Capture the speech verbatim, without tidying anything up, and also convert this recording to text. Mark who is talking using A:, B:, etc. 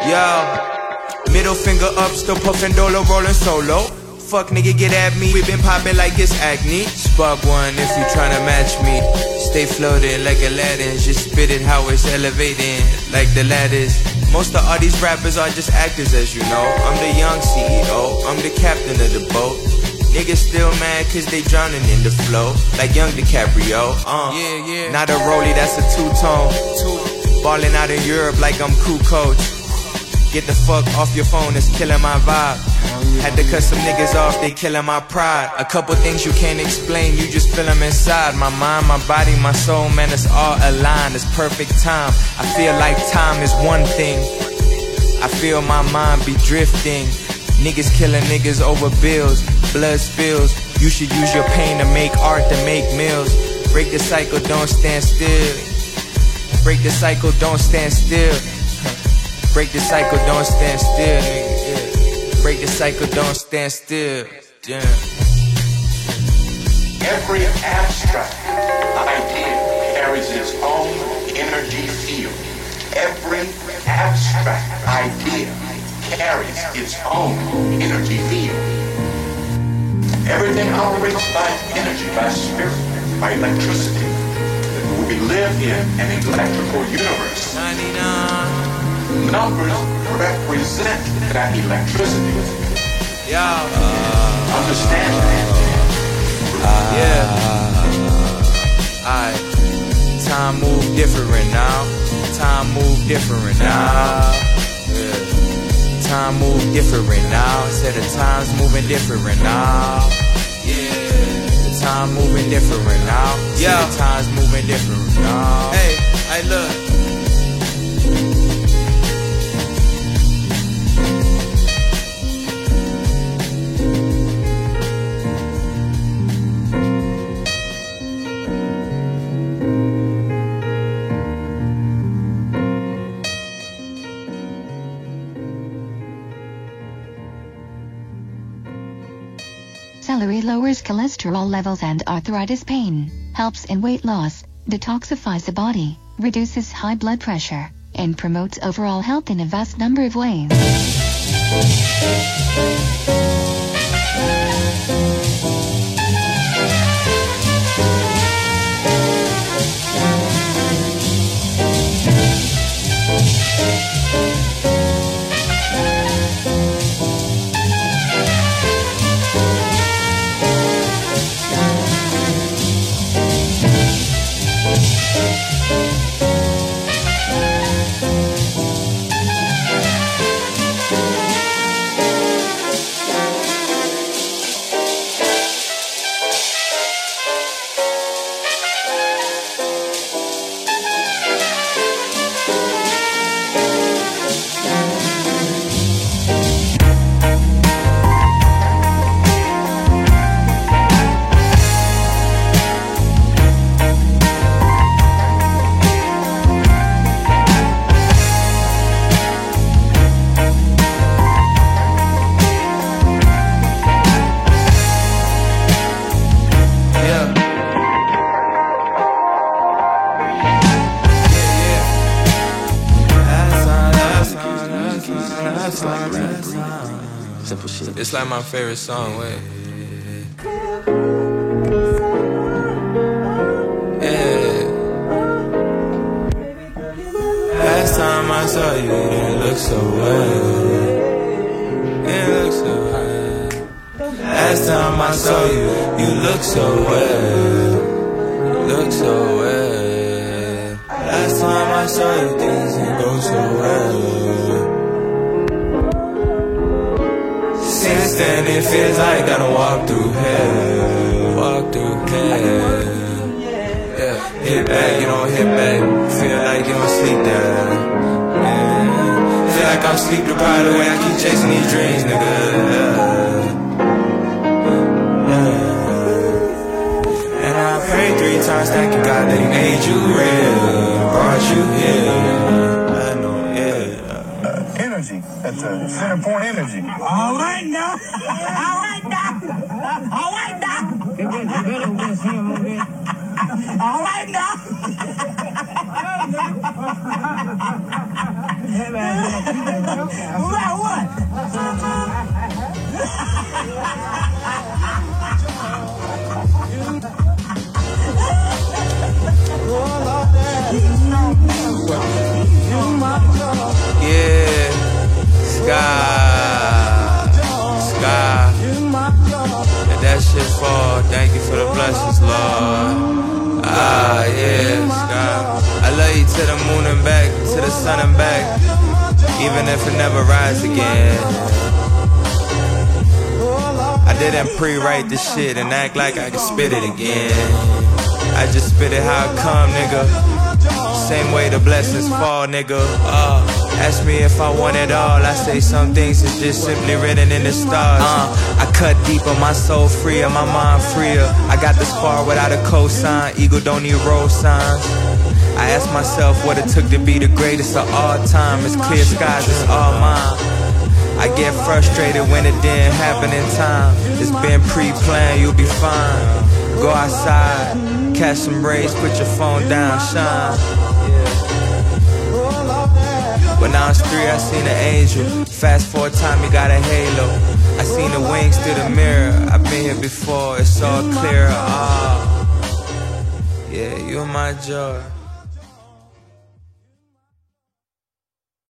A: Yo, middle finger up, still puffin' dolo, rollin' solo. Fuck nigga, get at me, we been poppin' like it's acne. Spark one if you tryna match me. Stay floating like Aladdin, just spit it how it's elevating, like the ladders. Most of all these rappers are just actors, as you know. I'm the young C E O, I'm the captain of the boat. Niggas still mad cause they drowning in the flow, like young DiCaprio. Uh, yeah, yeah. Not a rollie, that's a two-tone. Two. Ballin' out in Europe like I'm cool coach. Get the fuck off your phone, it's killing my vibe. Had to cut some niggas off, they killing my pride. A couple things you can't explain, you just feel them inside. My mind, my body, my soul, man, it's all aligned. It's perfect time. I feel like time is one thing. I feel my mind be drifting. Niggas killing niggas over bills. Blood spills. You should use your pain to make art, to make meals. Break the cycle, don't stand still. Break the cycle, don't stand still. Break the cycle, don't stand still, nigga. Yeah. Break the cycle, don't stand still. Yeah.
B: Every abstract idea carries its own energy field. Every abstract idea carries its own energy field. Everything operates by energy, by spirit, by electricity. We live in an electrical universe.
A: ninety-nine
B: Numbers represent that electricity.
A: Yeah. Uh,
B: Understand that?
A: Uh, yeah. Alright. Time move different now. Time move different now. Yeah. Time move different now. Said the time's moving different now. Yeah. The time moving different now. Yeah. The time's moving different now. Hey, I look.
C: Celery lowers cholesterol levels and arthritis pain, helps in weight loss, detoxifies the body, reduces high blood pressure, and promotes overall health in a vast number of ways. It's like my favorite song, wait. Yeah. Last time I saw you, you didn't look so well. You didn't look so well. Last time I saw you, you look so well. You look so well. Last time I saw you, things didn't go so well. Since then it feels like I gotta walk through hell. Walk through hell. Yeah. Hit back, you don't hit back. Feel like you don't sleep there. Yeah. Feel like I'm sleep deprived the way I keep chasing these dreams, nigga. Yeah. Yeah. And I prayed three times thanking God that He made you real, brought you here. I know, yeah.
D: Uh, energy. That's a center point energy.
E: All right now. All right now. All right now. All right now. About what?
A: Yeah, Sky, Sky. Let that shit fall. Thank you for the blessings, Lord. Ah, yeah, Sky. I love you to the moon and back, to the sun and back, even if it never rises again. I didn't pre-write this shit and act like I could spit it again. I just spit it how it come, nigga. Same way the blessings fall, nigga. Uh, ask me if I want it all. I say some things is just simply written in the stars. Uh, I cut deeper, my soul freer, my mind freer. I got this far without a cosign. Eagle don't need road signs. I asked myself what it took to be the greatest of all time. It's clear skies, it's all mine. I get frustrated when it didn't happen in time. It's been pre-planned, you'll be fine. Go outside, catch some rays, put your phone down, shine. When I was three, I seen an angel. Fast forward time, you got a halo. I seen the wings through the mirror. I've been here before, it's all clear. Ah, yeah, you're my joy.